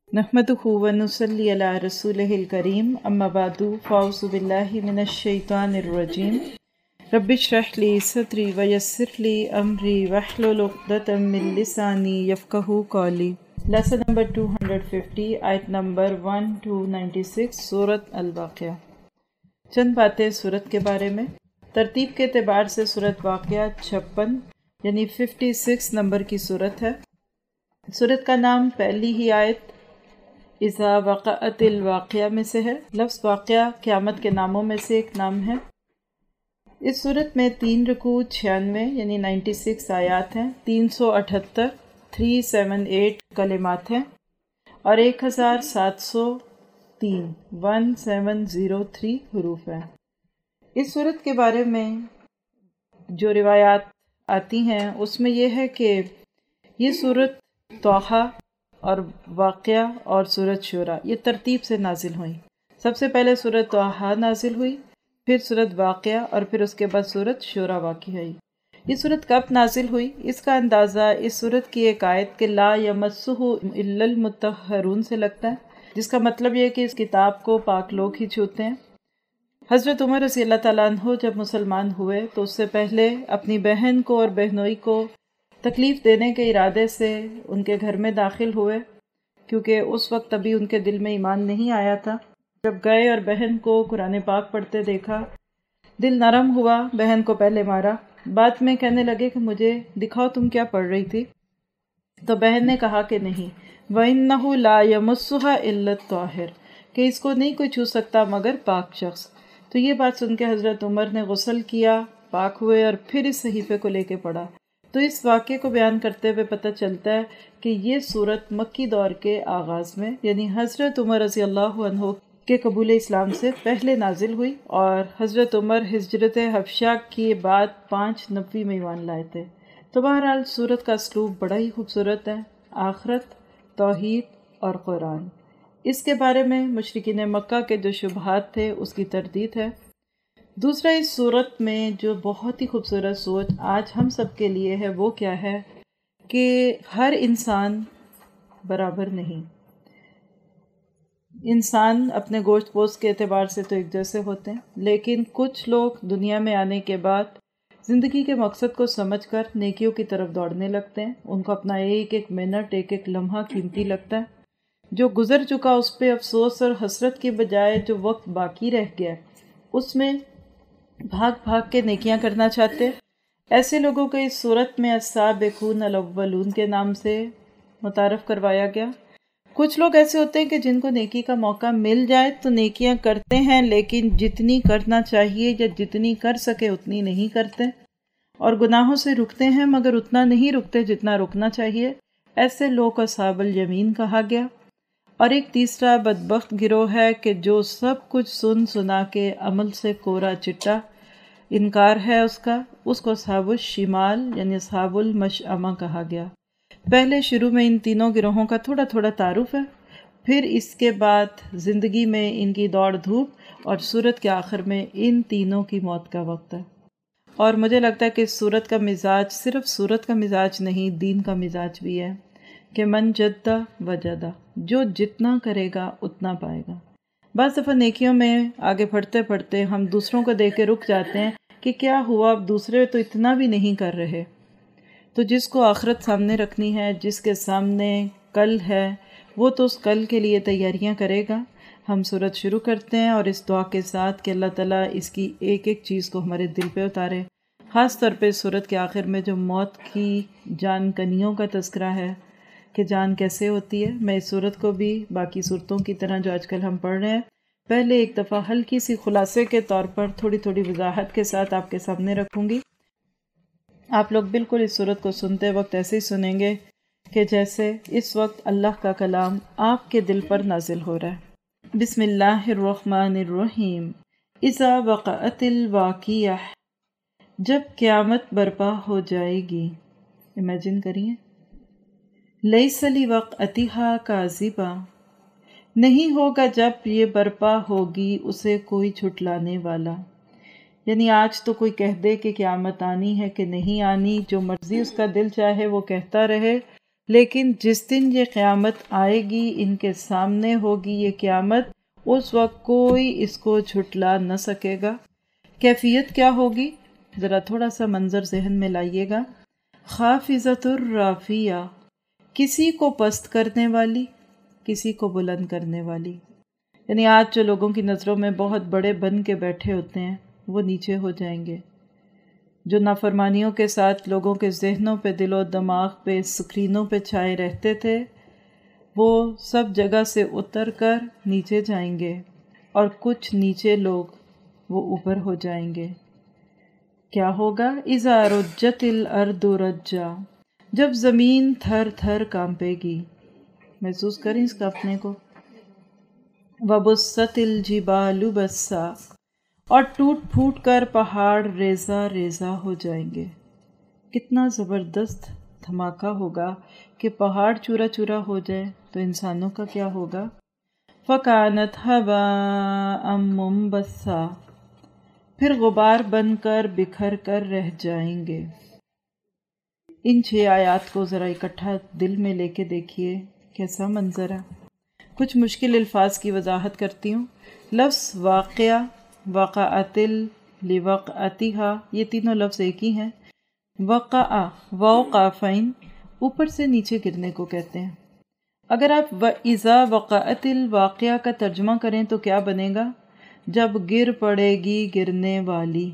نحمدہ ونصلی علی رسولہ الکریم اما بعد فاعوذ باللہ من الشیطان الرجیم رب اشرح لی صدری ویسر لی امری واحلل عقدۃ من لسانی یفقہوا قولی۔ لیسن نمبر 250 آیت نمبر 1 to 96 سورۃ الواقعہ۔ چند باتیں سورت کے بارے میں۔ ترتیب کے اعتبار سے سورت واقعہ 56 یعنی 56 نمبر کی سورت ہے۔ سورت کا نام پہلی ہی آیت اذا وقعت الواقعہ میں سے ہے۔ لفظ واقعہ قیامت کے ناموں میں سے ایک نام ہے۔ اس سورت میں 3 رکوع 96 یعنی 96 آیات ہیں، 378 378 کلمات ہیں اور 1703 حروف ہیں۔ اس سورت کے بارے میں جو روایات آتی ہیں اس میں یہ ہے کہ یہ سورت طٰہٰ اور واقعہ اور سورت شورى یہ ترتیب سے نازل ہوئیں۔ سب سے پہلے سورت طٰہٰ نازل ہوئی، پھر سورت واقعہ اور پھر اس کے بعد سورت شورى واقع ہوئی۔ یہ سورت کب نازل ہوئی؟ اس کا اندازہ اس سورت کی ایک آیت کہ لا یمسہ الا المطہرون سے لگتا ہے، جس کا مطلب یہ ہے کہ اس کتاب کو پاک لوگ ہی چھوتے ہیں۔ حضرت عمر رضی اللہ تعالیٰ عنہ جب مسلمان ہوئے تو اس سے پہلے اپنی بہن کو اور بہنوئی کو تکلیف دینے کے ارادے سے ان کے گھر میں داخل ہوئے، کیونکہ اس وقت ابھی ان کے دل میں ایمان نہیں آیا تھا۔ جب گئے اور بہن کو قرآن پاک پڑھتے دیکھا، دل نرم ہوا، بہن کو پہلے مارا، بعد میں کہنے لگے کہ مجھے دکھاؤ تم کیا پڑھ رہی تھی؟ تو بہن نے کہا کہ نہیں، وَإِنَّهُ لَا يَمُسُّهَا إِلَّا الطَّاهِرُ کہ اس کو نہیں کوئی چھو سکتا مگر پاک شخص۔ تو یہ بات سن کے حضرت عمر نے غسل کیا، پاک ہوئے اور پھر اس صحیفے کو لے کے پڑھا۔ تو اس واقعے کو بیان کرتے ہوئے پتہ چلتا ہے کہ یہ سورت مکی دور کے آغاز میں یعنی حضرت عمر رضی اللہ عنہ کے قبول اسلام سے پہلے نازل ہوئی، اور حضرت عمر ہجرت حبشہ کے بعد 5 نبوی میں ایمان لائے تھے۔ تو بہرحال سورت کا اسلوب بڑا ہی خوبصورت ہے، آخرت، توحید اور قرآن۔ اس کے بارے میں مشرکین مکہ کے جو شبہات تھے اس کی تردید ہے۔ دوسرا اس صورت میں جو بہت ہی خوبصورت سوچ آج ہم سب کے لیے ہے وہ کیا ہے کہ ہر انسان برابر نہیں۔ انسان اپنے گوشت پوست کے اعتبار سے تو ایک جیسے ہوتے ہیں، لیکن کچھ لوگ دنیا میں آنے کے بعد زندگی کے مقصد کو سمجھ کر نیکیوں کی طرف دوڑنے لگتے ہیں۔ ان کو اپنا ایک ایک منٹ، ایک ایک لمحہ قیمتی لگتا ہے۔ جو گزر چکا اس پہ افسوس اور حسرت کی بجائے جو وقت باقی رہ گیا اس میں بھاگ بھاگ کے نیکیاں کرنا چاہتے ہیں۔ ایسے لوگوں کو اس صورت میں السابقون الاولون کے نام سے متعارف کروایا گیا۔ کچھ لوگ ایسے ہوتے ہیں کہ جن کو نیکی کا موقع مل جائے تو نیکیاں کرتے ہیں، لیکن جتنی کرنا چاہیے یا جتنی کر سکے اتنی نہیں کرتے، اور گناہوں سے رکتے ہیں مگر اتنا نہیں رکتے جتنا رکنا چاہیے۔ ایسے لوگ کو اصحاب الیمین کہا گیا۔ اور ایک تیسرا بدبخت گروہ ہے کہ جو سب کچھ سن سنا کے عمل سے کورا چٹا انکار ہے اس کو اصحاب الشمال یعنی اصحاب المشأمہ کہا گیا۔ پہلے شروع میں ان تینوں گروہوں کا تھوڑا تھوڑا تعارف ہے، پھر اس کے بعد زندگی میں ان کی دوڑ دھوپ، اور سورت کے آخر میں ان تینوں کی موت کا وقت ہے۔ اور مجھے لگتا ہے کہ اس سورت کا مزاج صرف سورت کا مزاج نہیں، دین کا مزاج بھی ہے کہ من جدہ وجدہ، جو جتنا کرے گا اتنا پائے گا۔ بعض دفعہ نیکیوں میں آگے بڑھتے بڑھتے ہم دوسروں کو دیکھ کے رک جاتے ہیں کہ کیا ہوا، اب دوسرے تو اتنا بھی نہیں کر رہے۔ تو جس کو آخرت سامنے رکھنی ہے، جس کے سامنے کل ہے، وہ تو اس کل کے لیے تیاریاں کرے گا۔ ہم سورت شروع کرتے ہیں اور اس دعا کے ساتھ کہ اللہ تعالیٰ اس کی ایک ایک چیز کو ہمارے دل پہ اتارے، خاص طور پہ سورت کے آخر میں جو موت کی جان کنیوں کا تذکرہ ہے کہ جان کیسے ہوتی ہے۔ میں اس صورت کو بھی باقی صورتوں کی طرح جو آج کل ہم پڑھ رہے ہیں پہلے ایک دفعہ ہلکی سی خلاصے کے طور پر تھوڑی تھوڑی وضاحت کے ساتھ آپ کے سامنے رکھوں گی۔ آپ لوگ بالکل اس صورت کو سنتے وقت ایسے ہی سنیں گے کہ جیسے اس وقت اللہ کا کلام آپ کے دل پر نازل ہو رہا ہے۔ بسم اللہ الرحمن الرحیم۔ اذا وقعت الواقعہ جب قیامت برپا ہو جائے گی۔ امیجن کریے، لیس لوقعتہا کاذبہ نہیں ہوگا جب یہ برپا ہوگی اسے کوئی جھٹلانے والا۔ یعنی آج تو کوئی کہہ دے کہ قیامت آنی ہے کہ نہیں آنی، جو مرضی اس کا دل چاہے وہ کہتا رہے، لیکن جس دن یہ قیامت آئے گی، ان کے سامنے ہوگی یہ قیامت، اس وقت کوئی اس کو جھٹلا نہ سکے گا۔ کیفیت کیا ہوگی؟ ذرا تھوڑا سا منظر ذہن میں لائیے گا۔ خافضۃ الرافیہ، کسی کو پست کرنے والی، کسی کو بلند کرنے والی۔ یعنی آج جو لوگوں کی نظروں میں بہت بڑے بن کے بیٹھے ہوتے ہیں وہ نیچے ہو جائیں گے۔ جو نافرمانیوں کے ساتھ لوگوں کے ذہنوں پہ، دل و دماغ پہ، اسکرینوں پہ چھائے رہتے تھے، وہ سب جگہ سے اتر کر نیچے جائیں گے، اور کچھ نیچے لوگ وہ اوپر ہو جائیں گے۔ کیا ہوگا؟ اذا رجت الارض رجا، جب زمین تھر تھر کانپے گی۔ محسوس کریں اس کانپنے کو۔ وبست الجبال بسا، اور ٹوٹ پھوٹ کر پہاڑ ریزہ ریزہ ہو جائیں گے۔ کتنا زبردست دھماکہ ہوگا کہ پہاڑ چورا چورا ہو جائے تو انسانوں کا کیا ہوگا؟ فَكَانَتْ هَبَاءً مُنبَثًّا، پھر غبار بن کر بکھر کر رہ جائیں گے۔ ان 6 آیات کو ذرا اکٹھا دل میں لے کے دیکھیے، کیسا منظر ہے۔ کچھ مشکل الفاظ کی وضاحت کرتی ہوں۔ لفظ واقعہ، وقعت لوقعتہا، یہ تینوں لفظ ایک ہی ہیں۔ وقع، واو قافین، اوپر سے نیچے گرنے کو کہتے ہیں۔ اگر آپ وَإِذَا وَقَعَتِ الْوَاقِعَةُ کا ترجمہ کریں تو کیا بنے گا؟ جب گر پڑے گی گرنے والی۔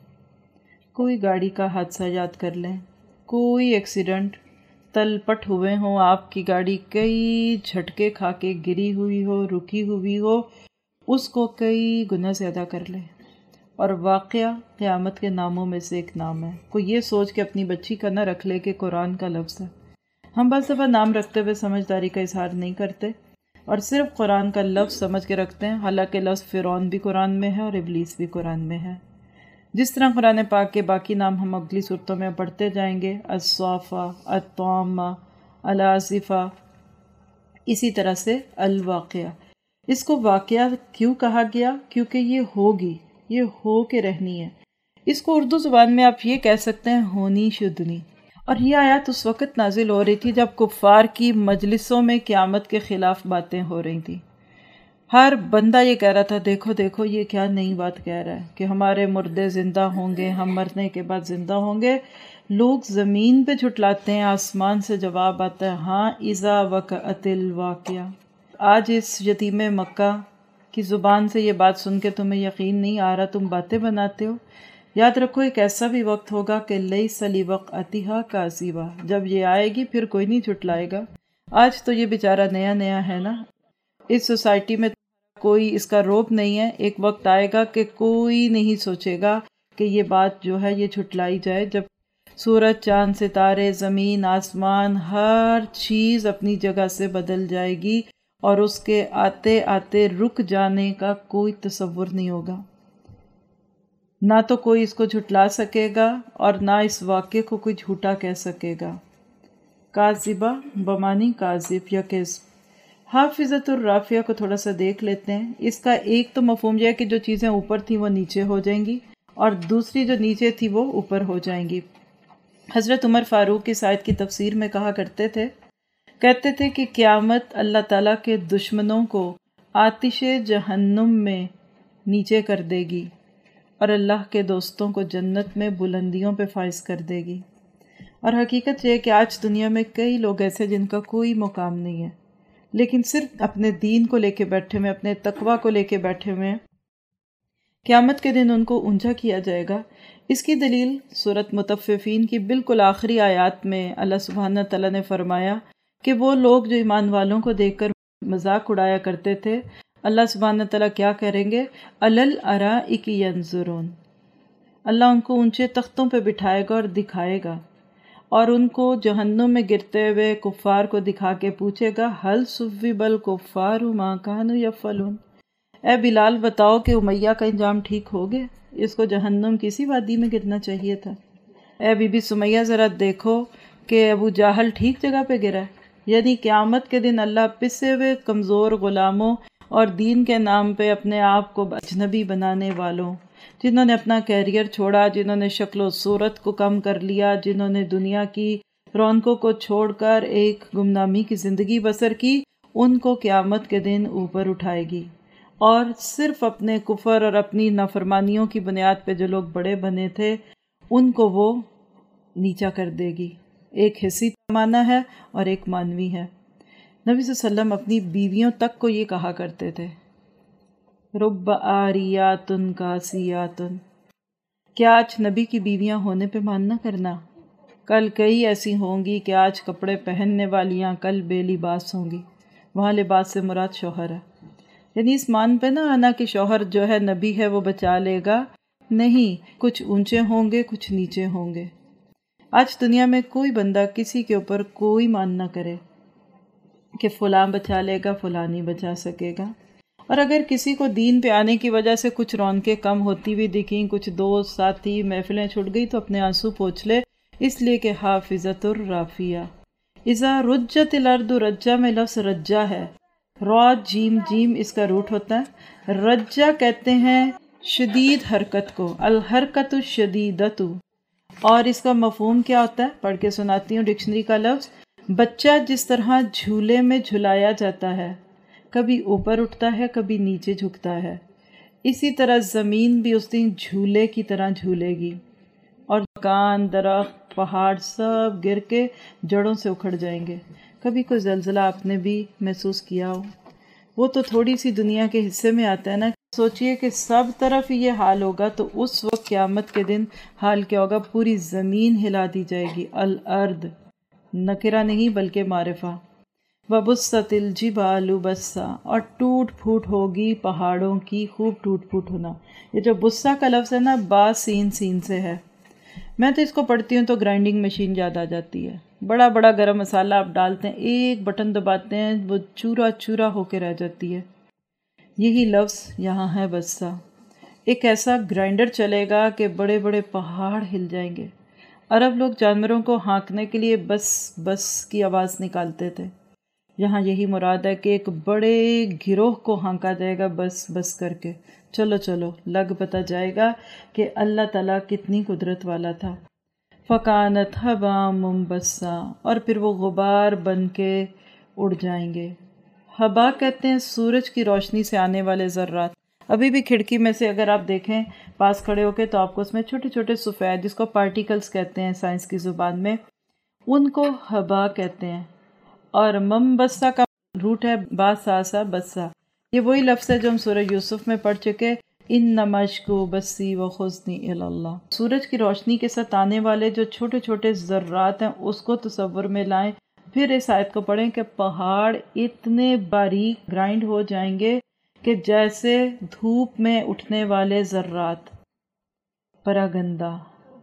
کوئی گاڑی کا حادثہ یاد کر لیں، کوئی ایکسیڈنٹ، تل پٹ ہوئے ہوں، آپ کی گاڑی کئی جھٹکے کھا کے گری ہوئی ہو، رکی ہوئی ہو، اس کو کئی گنا زیادہ کر لیں۔ اور واقعہ قیامت کے ناموں میں سے ایک نام ہے۔ کوئی یہ سوچ کے اپنی بچی کا نہ رکھ لے کہ قرآن کا لفظ ہے۔ ہم بعض دفعہ نام رکھتے ہوئے سمجھداری کا اظہار نہیں کرتے اور صرف قرآن کا لفظ سمجھ کے رکھتے ہیں، حالانکہ لفظ فرعون بھی قرآن میں ہے اور ابلیس بھی قرآن میں ہے۔ جس طرح قرآن پاک کے باقی نام ہم اگلی صورتوں میں پڑھتے جائیں گے، الصافہ، الطامہ، العاصفہ، اسی طرح سے الواقعہ۔ اس کو واقعہ کیوں کہا گیا؟ کیونکہ یہ ہوگی، یہ ہو کے رہنی ہے۔ اس کو اردو زبان میں آپ یہ کہہ سکتے ہیں، ہونی شدنی۔ اور یہ آیات اس وقت نازل ہو رہی تھی جب کفار کی مجلسوں میں قیامت کے خلاف باتیں ہو رہی تھیں۔ ہر بندہ یہ کہہ رہا تھا، دیکھو دیکھو یہ کیا نئی بات کہہ رہا ہے کہ ہمارے مردے زندہ ہوں گے، ہم مرنے کے بعد زندہ ہوں گے۔ لوگ زمین پہ جھٹلاتے ہیں، آسمان سے جواب آتا ہے، ہاں اذا وقعت الواقعہ۔ آج اس یتیم مکہ کی زبان سے یہ بات سن کے تمہیں یقین نہیں آ رہا، تم باتیں بناتے ہو۔ یاد رکھو ایک ایسا بھی وقت ہوگا کہ لیس لوقعتہا کاذبہ، جب یہ آئے گی پھر کوئی نہیں جھٹلائے گا۔ آج تو یہ بیچارہ نیا نیا ہے نا، اس سوسائٹی میں کوئی اس کا روب نہیں ہے۔ ایک وقت آئے گا کہ کوئی نہیں سوچے گا کہ یہ بات جو ہے یہ جھٹلائی جائے، جب سورج، چاند، ستارے، زمین، آسمان، ہر چیز اپنی جگہ سے بدل جائے گی اور اس کے آتے آتے رک جانے کا کوئی تصور نہیں ہوگا۔ نہ تو کوئی اس کو جھٹلا سکے گا اور نہ اس واقعے کو کوئی جھوٹا کہہ سکے گا۔ کاذبہ بمانی کاذب یا کذب۔ حافظۃ الرافیہ کو تھوڑا سا دیکھ لیتے ہیں۔ اس کا ایک تو مفہوم یہ ہے کہ جو چیزیں اوپر تھیں وہ نیچے ہو جائیں گی، اور دوسری جو نیچے تھی وہ اوپر ہو جائیں گی۔ حضرت عمر فاروق اس آیت کی تفسیر میں کہتے تھے کہ قیامت اللہ تعالیٰ کے دشمنوں کو آتش جہنم میں نیچے کر دے گی اور اللہ کے دوستوں کو جنت میں بلندیوں پہ فائز کر دے گی۔ اور حقیقت یہ ہے کہ آج دنیا میں کئی لوگ ایسے جن کا کوئی مقام نہیں ہے، لیکن صرف اپنے دین کو لے کے بیٹھے ہوئے، اپنے تقوی کو لے کے بیٹھے ہوئے، قیامت کے دن ان کو اونچا کیا جائے گا۔ اس کی دلیل سورۃ مطففین کی بالکل آخری آیات میں اللہ سبحانہ تعالیٰ نے فرمایا کہ وہ لوگ جو ایمان والوں کو دیکھ کر مذاق اڑایا کرتے تھے، اللہ سبحانہ تعالیٰ کیا کریں گے؟ علی الارائک ینظرون، اللہ ان کو اونچے تختوں پہ بٹھائے گا اور دکھائے گا، اور ان کو جہنم میں گرتے ہوئے کفار کو دکھا کے پوچھے گا، هل ثوب الکفار ما كانوا یفعلون، اے بلال بتاؤ کہ امیہ کا انجام ٹھیک ہو گیا، اس کو جہنم کسی وادی میں گرنا چاہیے تھا۔ اے بی بی سمیہ ذرا دیکھو کہ ابو جہل ٹھیک جگہ پہ گرا ہے۔ یعنی قیامت کے دن اللہ پسے ہوئے کمزور غلاموں اور دین کے نام پہ اپنے آپ کو اجنبی بنانے والوں، جنہوں نے اپنا کیریئر چھوڑا، جنہوں نے شکل و صورت کو کم کر لیا، جنہوں نے دنیا کی रौनकों को छोड़कर एक गुमनामी की ज़िंदगी बसर की, उनको क़यामत के दिन ऊपर उठाएगी और सिर्फ अपने कुफर और अपनी नाफरमानियों की बुनियाद पे जो लोग बड़े बने थे उनको वो नीचा कर देगी। एक हिस्सी पैमाना है और एक मानवी है। नबी सल्लल्लाहु अलैहि वसल्लम अपनी बीवियों तक को ये कहा करते थे, रुब्ब आरियातुन कासियातुन, क्या आज नबी की बीवियां होने पे मान न करना, कल कई ऐसी होंगी कि आज कपड़े पहनने वालियां कल बेलिबास होंगी। वहाँ लिबास से मुराद शौहर है, यानी इस मान पे ना आना कि शौहर जो है नबी है वो बचा लेगा, नहीं, कुछ ऊंचे होंगे कुछ नीचे होंगे। आज दुनिया में कोई बंदा किसी के ऊपर कोई मान ना करे कि फ़लाँ बचा लेगा फ़लाँ नहीं बचा सकेगा। और अगर किसी को दीन पे आने की वजह से कुछ रौनकें कम होती हुई दिखीं, कुछ दोस्त साथी महफिलें छूट गई, तो अपने आंसू पोंछ ले, इसलिए कि हाफिज़तुर राफिया इज़ा रुज्जतिल अर्दु, रज्जा में लफ्ज़ रज्जा है, रौ जीम जीम इसका रूट होता है। रज्जा कहते हैं शदीद हरकत को, अल हरकतु शदीदतु, और इसका मफहूम क्या होता है, पढ़ के सुनाती हूँ डिक्शनरी का लफ्ज़। बच्चा जिस तरह झूले में झुलाया जाता है, कभी ऊपर उठता है कभी नीचे झुकता है, इसी तरह ज़मीन भी उस दिन झूले की तरह झूलेगी और मकान दरख्त पहाड़ सब गिर के जड़ों से उखड़ जाएंगे। कभी कोई ज़लज़ला आपने भी महसूस किया हो, वो तो थोड़ी सी दुनिया के हिस्से में आता है ना। सोचिए कि सब तरफ ये हाल होगा तो उस वक्त क़यामत के दिन हाल क्या होगा, पूरी ज़मीन हिला दी जाएगी। अल अर्द नकिरा नहीं बल्कि मारिफा। वबुस्सतिल जिबालु बस्सा, और टूट फूट होगी पहाड़ों की खूब टूट फूट होना। ये जो बुस्सा का लफ्ज़ है ना, बा सीन सीन से है। मैं तो इसको पढ़ती हूँ तो ग्राइंडिंग मशीन याद आ जाती है। बड़ा बड़ा गरम मसाला आप डालते हैं, एक बटन दबाते हैं, वो चूरा चूरा होके रह जाती है। यही लफ्ज़ यहाँ है बस्सा। एक ऐसा ग्राइंडर चलेगा कि बड़े बड़े पहाड़ हिल जाएंगे। अरब लोग जानवरों को हाँकने के लिए बस बस की आवाज़ निकालते थे। यहाँ यही मुराद है कि एक बड़े गिरोह को हाँका जाएगा बस बस करके। चलो चलो, लग पता जाएगा कि अल्लाह ताला कितनी कुदरत वाला था। फ़कानत हबा मुंबस्सा, और फिर वो गुबार बन के उड़ जाएंगे। हबा कहते हैं सूरज की रोशनी से आने वाले ज़र्रात। अभी भी खिड़की में से अगर आप देखें पास खड़े होके तो आपको उसमें छोटे छोटे सफ़ेद, जिसको पार्टिकल्स कहते हैं साइंस की ज़ुबान में, उनको हबा कहते हैं। और ममबस्सा का रूट है बासासा बस्सा। ये वही लफ्ज़ है जो हम सूरह यूसुफ में पढ़ चुके, इन नमशकु बस्सी व खुस्नी इल्लल्लाह। सूरज की रोशनी के साथ आने वाले जो छोटे छोटे ज़र्रात हैं उसको तसव्वुर में लाएं। फिर इस आयत को पढ़ें कि पहाड़ इतने बारीक ग्राइंड हो जाएंगे कि जैसे धूप में उठने वाले ज़र्रात। परागंदा,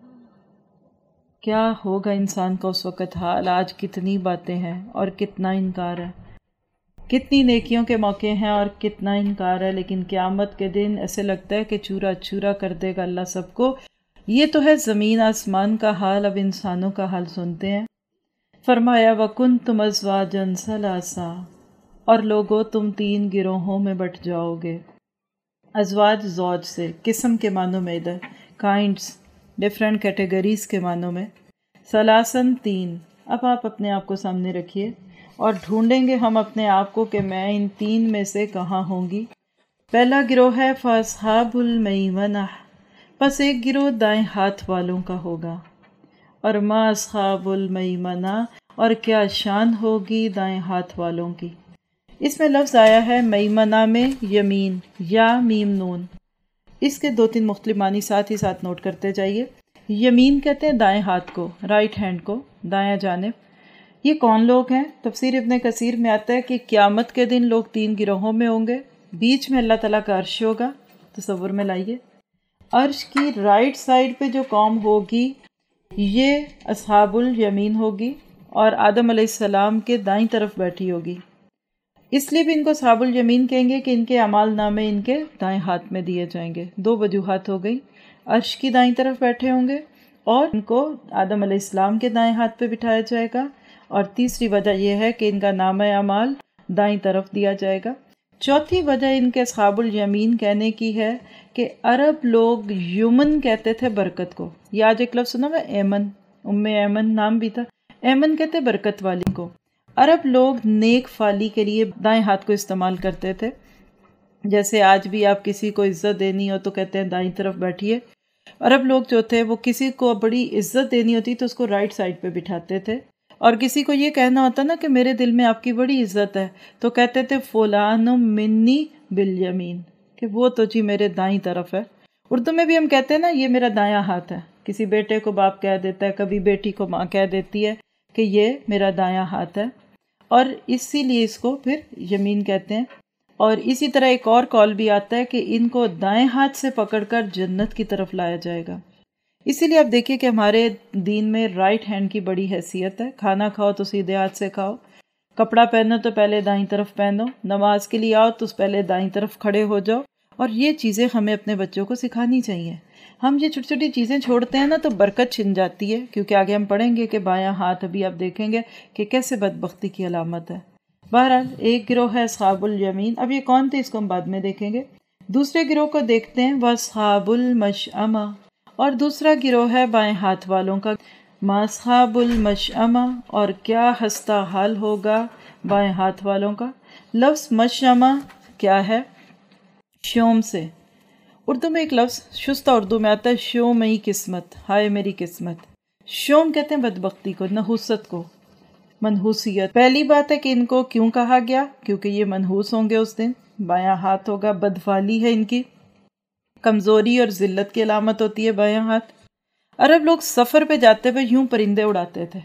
क्या होगा इंसान का उस वक़्त हाल। आज कितनी बातें हैं और कितना इनकार है, कितनी नेकियों के मौके हैं और कितना इनकार है, लेकिन क़यामत के दिन ऐसे लगता है कि चूरा चूरा कर देगा अल्लाह सबको। ये तो है ज़मीन आसमान का हाल, अब इंसानों का हाल सुनते हैं। फरमाया वकुंतुम अज़वाजन सलासा, और लोगो तुम 3 गिरोहों में बट जाओगे। अज़वाज ज़ौज से, किस्म के मानों में, इधर काइंड्स डिफरेंट कैटेगरीज़ के मानों में। सलासन 3। अब आप अपने आप को सामने रखिए और ढूंढेंगे हम अपने आप को कि मैं इन 3 में से कहाँ होंगी। पहला गिरोह है फ़अस्हाबुल मैमना, बस एक गिरोह दाएं हाथ वालों का होगा। और मा अस्हाबुल मैमना, और क्या शान होगी दाएं हाथ वालों की। इसमें लफ्ज़ आया है मैमना में यमीन या मीम नून। इसके 2-3 मुख्तलिफ मानी साथ ही साथ नोट करते जाइए। यमीन कहते हैं दाएं हाथ को, राइट हैंड को, दायां जानिब। ये कौन लोग हैं? तफसीर इब्न कसीर में आता है कि क़यामत के दिन लोग 3 गिरोहों में होंगे। बीच में अल्लाह ताला का अर्श होगा, तसव्वुर में लाइए। अर्श की राइट साइड पे जो कौम होगी ये अस्हाबुल यमीन होगी और आदम अलैहिस्सलाम के दाईं तरफ बैठी होगी। इसलिए भी इनको अस्हाबुल यमीन कहेंगे कि इनके अमाल नामे इनके दाएं हाथ में दिए जाएंगे। 2 वजूहात हो गई, अर्श की दाईं तरफ बैठे होंगे और इनको आदम अलैहिस्सलाम के दाएं हाथ पे बिठाया जाएगा। और तीसरी वजह यह है कि इनका नाम अमाल दाईं तरफ दिया जाएगा। चौथी वजह इनके अस्हाबुल यमीन कहने की है कि अरब लोग युमन कहते थे बरकत को। ये आज एक लफ्ज़ सुना हुआ एमन, उम्मे एमन नाम भी था। ایمن کہتے ہیں برکت والی کو۔ عرب لوگ نیک فالی کے لیے دائیں ہاتھ کو استعمال کرتے تھے، جیسے آج بھی آپ کسی کو عزت دینی ہو تو کہتے ہیں دائیں طرف بیٹھیے۔ عرب لوگ جو تھے وہ کسی کو بڑی عزت دینی ہوتی تو اس کو رائٹ سائڈ پہ بٹھاتے تھے، اور کسی کو یہ کہنا ہوتا نا کہ میرے دل میں آپ کی بڑی عزت ہے تو کہتے تھے فلان منی بالیمین، کہ وہ تو جی میرے دائیں طرف ہے۔ اردو میں بھی ہم کہتے ہیں نا یہ میرا دایاں ہاتھ ہے، کسی بیٹے کو باپ کہہ دیتا ہے، کبھی بیٹی کو ماں کہہ دیتی ہے کہ یہ میرا دایاں ہاتھ ہے، اور اسی لیے اس کو پھر یمین کہتے ہیں۔ اور اسی طرح ایک اور قول بھی آتا ہے کہ ان کو دائیں ہاتھ سے پکڑ کر جنت کی طرف لایا جائے گا۔ اسی لیے آپ دیکھیے کہ ہمارے دین میں رائٹ ہینڈ کی بڑی حیثیت ہے۔ کھانا کھاؤ تو سیدھے ہاتھ سے کھاؤ، کپڑا پہنو تو پہلے دائیں طرف پہنو، نماز کے لیے آؤ تو پہلے دائیں طرف کھڑے ہو جاؤ، اور یہ چیزیں ہمیں اپنے بچوں کو سکھانی چاہیے۔ ہم یہ چھوٹی چھوٹی چیزیں چھوڑتے ہیں نا تو برکت چھن جاتی ہے، کیونکہ آگے ہم پڑھیں گے کہ بایاں ہاتھ ابھی آپ دیکھیں گے کہ کیسے بدبختی کی علامت ہے۔ بہرحال ایک گروہ ہے اصحاب الیمین، اب یہ کون تھے اس کو ہم بعد میں دیکھیں گے۔ دوسرے گروہ کو دیکھتے ہیں، وہ اصحاب المشأمہ، اور دوسرا گروہ ہے بائیں ہاتھ والوں کا۔ ما اصحاب المشأمہ، اور کیا ہستہ حال ہوگا بائیں ہاتھ والوں کا۔ لفظ مشأمہ کیا ہے؟ شوم سے۔ اردو میں ایک لفظ شستہ اردو میں آتا ہے، شومئی قسمت، ہائے میری قسمت۔ شوم کہتے ہیں بدبختی کو، نحوست کو، منحوسیت۔ پہلی بات ہے کہ ان کو کیوں کہا گیا؟ کیونکہ یہ منحوس ہوں گے اس دن، بایاں ہاتھ ہوگا، بدفالی ہے ان کی، کمزوری اور ذلت کی علامت ہوتی ہے بایاں ہاتھ۔ عرب لوگ سفر پہ جاتے ہوئے یوں پرندے اڑاتے تھے،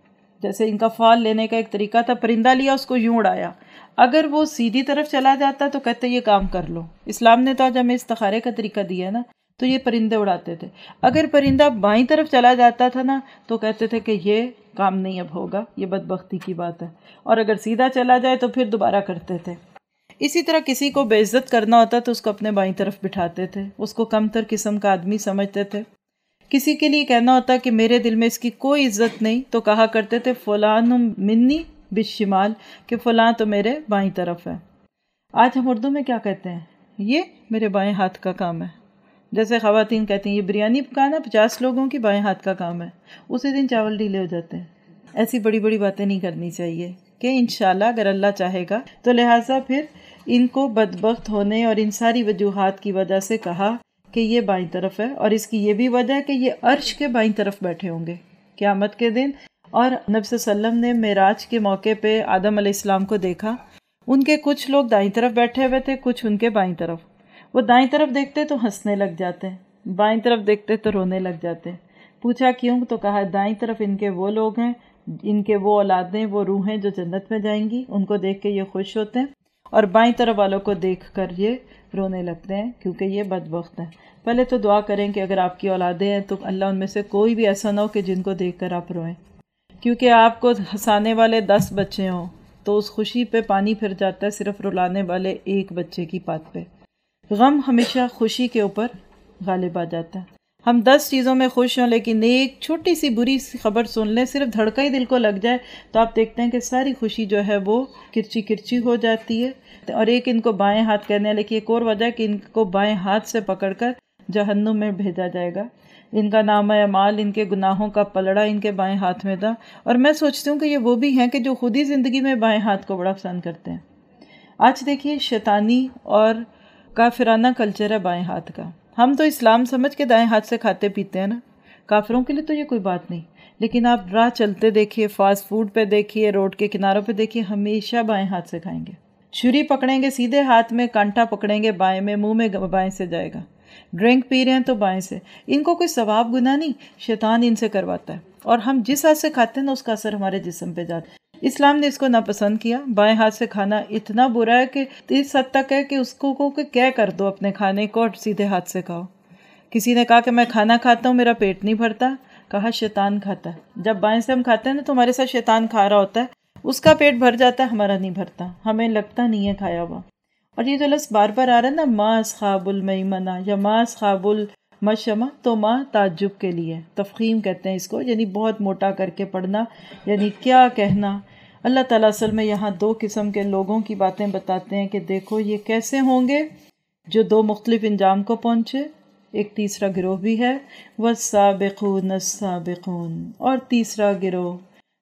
جیسے ان کا فال لینے کا ایک طریقہ تھا، پرندہ لیا اس کو یوں اڑایا، اگر وہ سیدھی طرف چلا جاتا تو کہتے یہ کام کر لو۔ اسلام نے تو آج ہمیں استخارے کا طریقہ دیا ہے نا، تو یہ پرندے اڑاتے تھے۔ اگر پرندہ بائیں طرف چلا جاتا تھا نا تو کہتے تھے کہ یہ کام نہیں اب ہوگا، یہ بدبختی کی بات ہے، اور اگر سیدھا چلا جائے تو پھر دوبارہ کرتے تھے۔ اسی طرح کسی کو بے عزت کرنا ہوتا تو اس کو اپنے بائیں طرف بٹھاتے تھے، اس کو کم تر قسم کا آدمی سمجھتے تھے۔ کسی کے لیے کہنا ہوتا کہ میرے دل میں اس کی کوئی عزت نہیں تو کہا کرتے تھے فلان منی بالشمال، کہ فلاں تو میرے بائیں طرف ہے۔ آج ہم اردو میں کیا کہتے ہیں؟ یہ میرے بائیں ہاتھ کا کام ہے۔ جیسے خواتین کہتی ہیں یہ بریانی پکانا 50 لوگوں کی بائیں ہاتھ کا کام ہے، اسی دن چاول ڈھیلے ہو جاتے ہیں۔ ایسی بڑی بڑی باتیں نہیں کرنی چاہیے، کہ انشاءاللہ اگر اللہ چاہے گا تو لہٰذا پھر ان کو بدبخت ہونے اور ان ساری وجوہات کی وجہ سے کہا کہ یہ بائیں طرف ہے، اور اس کی یہ بھی وجہ ہے کہ یہ عرش کے بائیں طرف بیٹھے ہوں گے قیامت کے دن۔ اور نبی صلی اللہ علیہ وسلم نے معراج کے موقع پہ آدم علیہ السلام کو دیکھا، ان کے کچھ لوگ دائیں طرف بیٹھے ہوئے تھے، کچھ ان کے بائیں طرف۔ وہ دائیں طرف دیکھتے تو ہنسنے لگ جاتے، بائیں طرف دیکھتے تو رونے لگ جاتے۔ پوچھا کیوں؟ تو کہا دائیں طرف ان کے وہ لوگ ہیں، ان کے وہ اولادیں، وہ روحیں جو جنت میں جائیں گی، ان کو دیکھ کے یہ خوش ہوتے ہیں، اور بائیں طرف والوں کو دیکھ کر یہ رونے لگتے ہیں کیونکہ یہ بدبخت ہیں۔ پہلے تو دعا کریں کہ اگر آپ کی اولادیں ہیں تو اللہ ان میں سے کوئی بھی ایسا نہ ہو کہ جن کو دیکھ کر آپ روئیں، کیونکہ آپ کو ہنسانے والے 10 بچے ہوں تو اس خوشی پہ پانی پھر جاتا ہے صرف رلانے والے ایک بچے کی بات پہ۔ غم ہمیشہ خوشی کے اوپر غالب آ جاتا ہے۔ ہم 10 چیزوں میں خوش ہوں لیکن ایک چھوٹی سی بری سی خبر سن لیں، صرف دھڑکا ہی دل کو لگ جائے تو آپ دیکھتے ہیں کہ ساری خوشی جو ہے وہ کرچی کرچی ہو جاتی ہے۔ اور ایک ان کو بائیں ہاتھ کہنے والے کی ایک اور وجہ ہے کہ ان کو بائیں ہاتھ سے پکڑ کر جہنم میں بھیجا جائے گا۔ ان کا نامہ اعمال، ان کے گناہوں کا پلڑا ان کے بائیں ہاتھ میں تھا، اور میں سوچتی ہوں کہ یہ وہ بھی ہیں کہ جو خود ہی زندگی میں بائیں ہاتھ کو بڑا پسند کرتے ہیں۔ آج دیکھیے شیطانی اور کافرانہ کلچر ہے بائیں ہاتھ کا۔ ہم تو اسلام سمجھ کے دائیں ہاتھ سے کھاتے پیتے ہیں نا، کافروں کے لیے تو یہ کوئی بات نہیں، لیکن آپ راہ چلتے دیکھیے، فاسٹ فوڈ پہ دیکھیے، روڈ کے کناروں پہ دیکھیے، ہمیشہ بائیں ہاتھ سے کھائیں گے۔ چھری پکڑیں گے سیدھے ہاتھ میں، کانٹا پکڑیں گے بائیں میں، منہ میں بائیں سے جائے گا، ڈرنک پی رہے ہیں تو بائیں سے۔ ان کو کوئی ثواب گناہ نہیں، شیطان ان سے کرواتا ہے، اور ہم جس ہاتھ سے کھاتے ہیں نا اس کا اثر ہمارے جسم پہ جاتا ہے۔ اسلام نے اس کو ناپسند کیا، بائیں ہاتھ سے کھانا اتنا برا ہے کہ اس حد تک ہے کہ اس کو کیا کر دو اپنے کھانے کو اور سیدھے ہاتھ سے کھاؤ۔ کسی نے کہا کہ میں کھانا کھاتا ہوں میرا پیٹ نہیں بھرتا، کہا شیطان کھاتا ہے۔ جب بائیں سے ہم کھاتے ہیں نا تو ہمارے ساتھ شیطان کھا رہا ہوتا ہے، اس کا پیٹ بھر جاتا ہے، ہمارا نہیں بھرتا، ہمیں لگتا نہیں ہے کھایا ہوا۔ اور یہ جو لفظ بار بار آ رہا ہے نا، ما اصحاب المیمنہ یا ما اصحاب المشأمہ، تو ما تعجب کے لیے، تفخیم کہتے ہیں اس کو، یعنی بہت موٹا کر کے پڑھنا، یعنی کیا کہنا۔ اللہ تعالیٰ اصل میں یہاں 2 قسم کے لوگوں کی باتیں بتاتے ہیں کہ دیکھو یہ کیسے ہوں گے جو 2 مختلف انجام کو پہنچے۔ ایک تیسرا گروہ بھی ہے، والسابقون السابقون، اور تیسرا گروہ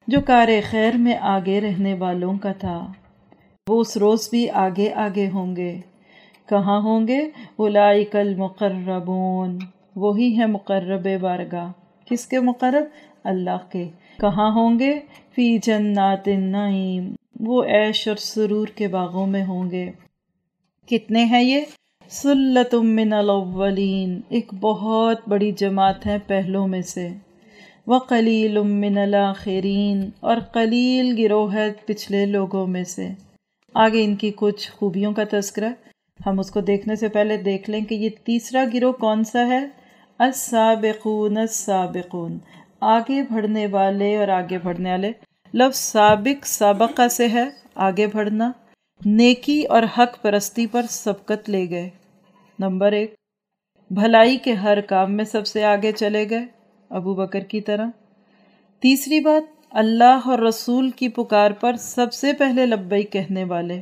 جو کار خیر میں آگے رہنے والوں کا تھا، وہ اس روز بھی آگے آگے ہوں گے۔ کہاں ہوں گے؟ اولئک المقربون، وہی ہیں مقرب بارگاہ۔ کس کے مقرب؟ اللہ کے۔ کہاں ہوں گے؟ فی جنات النعیم، وہ عیش اور سرور کے باغوں میں ہوں گے۔ کتنے ہیں یہ؟ سلۃ من الاولین، ایک بہت بڑی جماعت ہے پہلوں میں سے۔ وقلیل من الاخرین، اور قلیل گروہ ہے پچھلے لوگوں میں سے۔ آگے ان کی کچھ خوبیوں کا تذکرہ، ہم اس کو دیکھنے سے پہلے دیکھ لیں کہ یہ تیسرا گروہ کون سا ہے؟ السابقون السابقون، آگے بڑھنے والے اور آگے بڑھنے والے۔ لفظ سابق سابقہ سے ہے، آگے بڑھنا۔ نیکی اور حق پرستی پر سبقت لے گئے۔ نمبر 1، بھلائی کے ہر کام میں سب سے آگے چلے گئے، ابو بکر کی طرح۔ تیسری بات، اللہ اور رسول کی پکار پر سب سے پہلے لبیک کہنے والے۔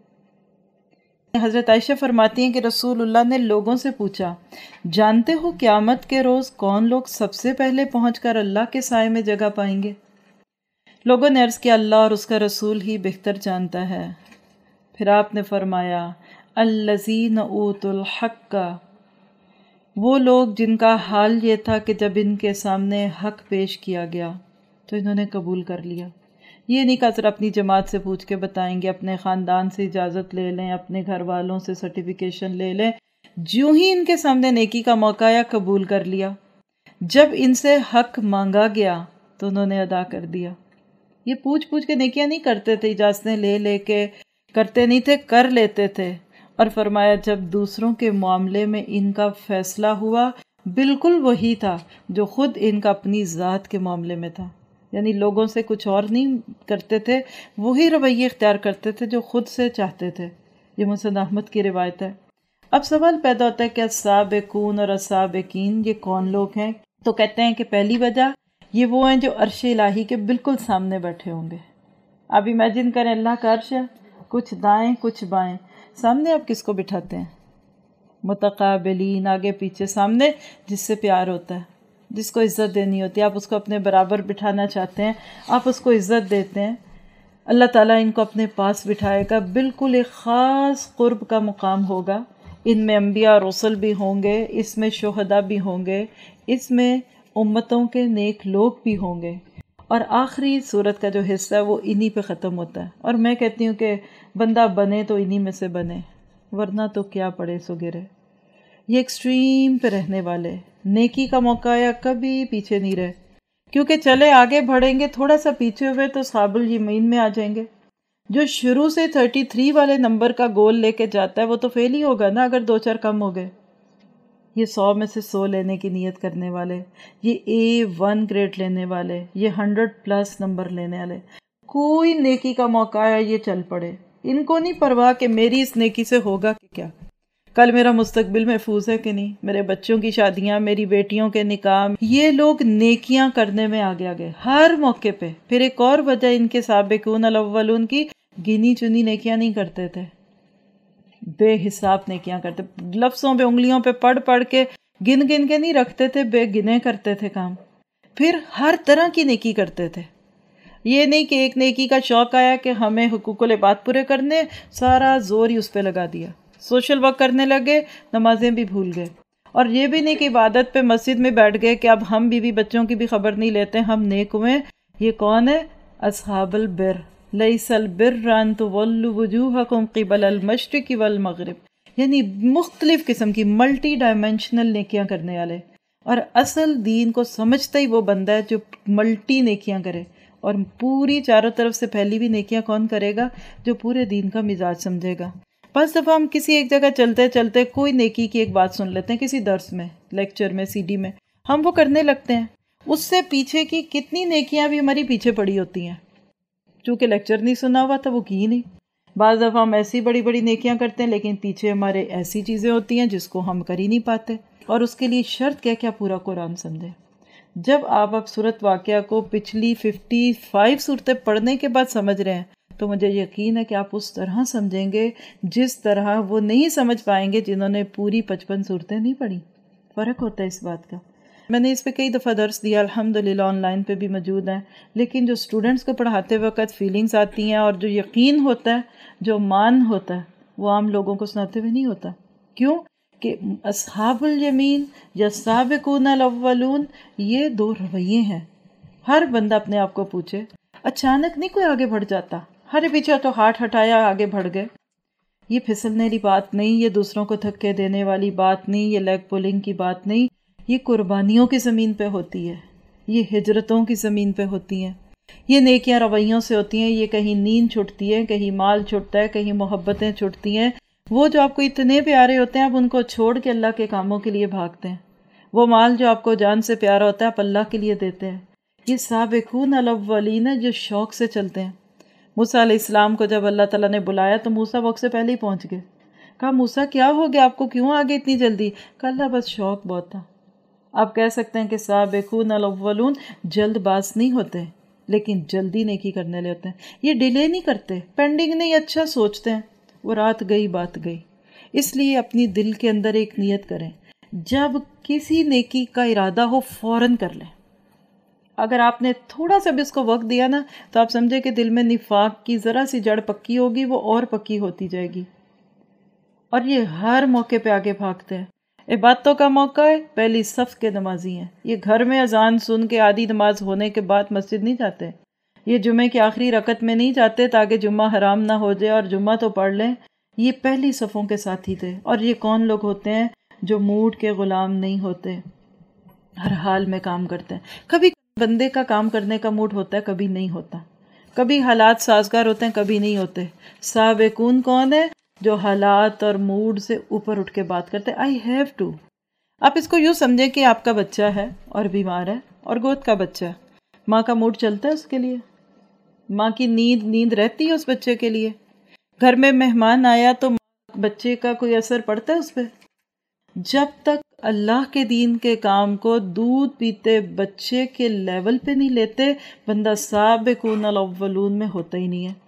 حضرت عائشہ فرماتی ہیں کہ رسول اللہ نے لوگوں سے پوچھا، جانتے ہو قیامت کے روز کون لوگ سب سے پہلے پہنچ کر اللہ کے سائے میں جگہ پائیں گے؟ لوگوں نے عرض کیا، اللہ اور اس کا رسول ہی بہتر جانتا ہے۔ پھر آپ نے فرمایا، الذین اوتوا الحق، وہ لوگ جن کا حال یہ تھا کہ جب ان کے سامنے حق پیش کیا گیا تو انہوں نے قبول کر لیا۔ یہ نہیں کہا صرف اپنی جماعت سے پوچھ کے بتائیں گے، اپنے خاندان سے اجازت لے لیں، اپنے گھر والوں سے سرٹیفیکیشن لے لیں، جو ہی ان کے سامنے نیکی کا موقع آیا قبول کر لیا۔ جب ان سے حق مانگا گیا تو انہوں نے ادا کر دیا۔ یہ پوچھ پوچھ کے نیکیاں نہیں کرتے تھے، اجازتیں لے لے کے کرتے نہیں تھے، کر لیتے تھے۔ اور فرمایا جب دوسروں کے معاملے میں ان کا فیصلہ ہوا بالکل وہی تھا جو خود ان کا اپنی ذات کے معاملے میں تھا، یعنی لوگوں سے کچھ اور نہیں کرتے تھے، وہی رویے اختیار کرتے تھے جو خود سے چاہتے تھے۔ یہ مسند احمد کی روایت ہے۔ اب سوال پیدا ہوتا ہے کہ السابقون اور السابقین یہ کون لوگ ہیں؟ تو کہتے ہیں کہ پہلی وجہ یہ وہ ہیں جو عرش الہی کے بالکل سامنے بیٹھے ہوں گے۔ اب امیجن کریں اللہ کا عرش ہے، کچھ دائیں کچھ بائیں، سامنے آپ کس کو بٹھاتے ہیں؟ متقابلین، آگے پیچھے، سامنے جس سے پیار ہوتا ہے، جس کو عزت دینی ہوتی ہے، آپ اس کو اپنے برابر بٹھانا چاہتے ہیں، آپ اس کو عزت دیتے ہیں۔ اللہ تعالیٰ ان کو اپنے پاس بٹھائے گا، بالکل ایک خاص قرب کا مقام ہوگا۔ ان میں انبیاء اور رسل بھی ہوں گے، اس میں شہداء بھی ہوں گے، اس میں امتوں کے نیک لوگ بھی ہوں گے، اور آخری صورت کا جو حصہ ہے وہ انہی پہ ختم ہوتا ہے۔ اور میں کہتی ہوں کہ بندہ بنے تو انہی میں سے بنے، ورنہ تو کیا پڑے سو گرے۔ یہ ایکسٹریم پہ رہنے والے، نیکی کا موقع آیا کبھی پیچھے نہیں رہے، کیونکہ چلے آگے بڑھیں گے، تھوڑا سا پیچھے ہوئے تو اصحاب الیمین میں آ جائیں گے۔ جو شروع سے 33 والے نمبر کا گول لے کے جاتا ہے وہ تو فیل ہی ہوگا نا اگر 2-4 کم ہو گئے۔ یہ 100 میں سے 100 لینے کی نیت کرنے والے، یہ A1 گریڈ لینے والے، یہ 100+ نمبر لینے والے، کوئی نیکی کا موقع آیا یہ چل پڑے۔ ان کو نہیں پرواہ کہ میری اس نیکی سے ہوگا کہ کیا، کل میرا مستقبل محفوظ ہے کہ نہیں، میرے بچوں کی شادیاں، میری بیٹیوں کے نکاح۔ یہ لوگ نیکیاں کرنے میں آگے آگے ہر موقع پہ۔ پھر ایک اور وجہ ان کے سابقون الاولون کی، گنی چنی نیکیاں نہیں کرتے تھے، بے حساب نیکیاں کرتے، لفظوں پہ انگلیوں پہ پڑھ پڑھ کے گن گن کے نہیں رکھتے تھے، بے گنے کرتے تھے کام۔ پھر ہر طرح کی نیکی کرتے تھے، یہ نہیں کہ ایک نیکی کا شوق آیا کہ ہمیں حقوق العباد پورے کرنے، سارا زور ہی اس پہ لگا دیا، سوشل ورک کرنے لگے، نمازیں بھی بھول گئے۔ اور یہ بھی نہیں کہ عبادت پہ مسجد میں بیٹھ گئے کہ اب ہم بیوی بچوں کی بھی خبر نہیں لیتے، ہم نیک ہوئے۔ یہ کون ہے؟ اصحاب البر، لیس البر ان تولوا وجوہکم قبل المشرق والمغرب، یعنی مختلف قسم کی ملٹی ڈائمینشنل نیکیاں کرنے والے۔ اور اصل دین کو سمجھتا ہی وہ بندہ ہے جو ملٹی نیکیاں کرے، اور پوری چاروں طرف سے پھیلی بھی نیکیاں کون کرے گا؟ جو پورے دین کا مزاج سمجھے گا۔ بعض دفعہ ہم کسی ایک جگہ چلتے چلتے کوئی نیکی کی ایک بات سن لیتے ہیں، کسی درس میں، لیکچر میں، CD میں، ہم وہ کرنے لگتے ہیں، اس سے پیچھے کی کتنی نیکیاں بھی ہماری پیچھے پڑی ہوتی ہیں، چونکہ لیکچر نہیں سنا ہوا تھا وہ کی نہیں۔ بعض دفعہ ہم ایسی بڑی بڑی نیکیاں کرتے ہیں لیکن پیچھے ہمارے ایسی چیزیں ہوتی ہیں جس کو ہم کر ہی نہیں پاتے، اور اس کے لیے شرط کیا پورا قرآن سمجھیں۔ جب آپ سورت واقعہ کو پچھلی 55 صورتیں پڑھنے کے بعد سمجھ رہے ہیں تو مجھے یقین ہے کہ آپ اس طرح سمجھیں گے جس طرح وہ نہیں سمجھ پائیں گے جنہوں نے پوری 55 صورتیں نہیں پڑھی۔ فرق ہوتا ہے اس بات کا۔ میں نے اس پہ کئی دفعہ درس دیا، الحمدللہ آن لائن پہ بھی موجود ہیں، لیکن جو اسٹوڈنٹس کو پڑھاتے وقت فیلنگز آتی ہیں اور جو یقین ہوتا ہے، جو مان ہوتا ہے، وہ عام لوگوں کو سناتے ہوئے نہیں ہوتا۔ کیوں کہ اصحاب الیمین یا سابقون الاولون یہ دو رویے ہیں۔ ہر بندہ اپنے آپ کو پوچھے، اچانک نہیں کوئی آگے بڑھ جاتا، ہر پیچھے تو ہاتھ ہٹایا آگے بڑھ گئے۔ یہ پھسلنے والی بات نہیں، یہ دوسروں کو دھکے دینے والی بات نہیں، یہ لیگ پولنگ کی بات نہیں، یہ قربانیوں کی زمین پہ ہوتی ہے، یہ ہجرتوں کی زمین پہ ہوتی ہیں، یہ نیکیاں رویوں سے ہوتی ہیں۔ یہ کہیں نیند چھٹتی ہے، کہیں مال چھٹتا ہے، کہیں محبتیں چھٹتی ہیں۔ وہ جو آپ کو اتنے پیارے ہوتے ہیں آپ ان کو چھوڑ کے اللہ کے کاموں کے لیے بھاگتے ہیں۔ وہ مال جو آپ کو جان سے پیارا ہوتا ہے آپ اللہ کے لیے دیتے ہیں۔ یہ سابقون الاولین جو شوق سے چلتے ہیں۔ موسیٰ علیہ السلام کو جب اللہ تعالیٰ نے بلایا تو موسیٰ وقت سے پہلے ہی پہنچ گئے۔ کہا موسیٰ کیا ہو گیا، آپ کو کیوں آگے اتنی جلدی؟ کہا اللہ بس شوق بہت تھا۔ آپ کہہ سکتے ہیں کہ سابقون الاولون جلد باز نہیں ہوتے، لیکن جلدی نیکی کرنے لے ہوتے ہیں۔ یہ ڈیلے نہیں کرتے، پینڈنگ نہیں، اچھا سوچتے ہیں۔ وہ رات گئی بات گئی۔ اس لیے اپنی دل کے اندر ایک نیت کریں، جب کسی نیکی کا ارادہ ہو فوراً کر لیں۔ اگر آپ نے تھوڑا سا بھی اس کو وقت دیا نا تو آپ سمجھے کہ دل میں نفاق کی ذرا سی جڑ پکی ہوگی، وہ اور پکی ہوتی جائے گی۔ اور یہ ہر موقع پہ آگے بھاگتے ہیں۔ عبادتوں کا موقع ہے، پہلی صف کے نمازی ہیں۔ یہ گھر میں اذان سن کے آدھی نماز ہونے کے بعد مسجد نہیں جاتے، یہ جمعے کی آخری رکعت میں نہیں جاتے تاکہ جمعہ حرام نہ ہو جائے اور جمعہ تو پڑھ لیں۔ یہ پہلی صفوں کے ساتھی تھے۔ اور یہ کون لوگ ہوتے ہیں جو موڈ کے غلام نہیں ہوتے، ہر حال میں کام کرتے ہیں۔ کبھی بندے کا کام کرنے کا موڈ ہوتا ہے، کبھی نہیں ہوتا، کبھی حالات سازگار ہوتے ہیں، کبھی نہیں ہوتے۔ سابقون کون ہے؟ جو حالات اور موڈ سے اوپر اٹھ کے بات کرتے ہیں۔ I have to. آپ اس کو یوں سمجھیں کہ آپ کا بچہ ہے اور بیمار ہے اور گود کا بچہ ہے، ماں کا موڈ چلتا ہے اس کے لیے، ماں کی نیند رہتی ہے اس بچے کے لیے۔ گھر میں مہمان آیا تو بچے کا کوئی اثر پڑتا ہے اس پہ؟ جب تک اللہ کے دین کے کام کو دودھ پیتے بچے کے لیول پہ نہیں لیتے، بندہ سابقون الاولون میں ہوتا ہی نہیں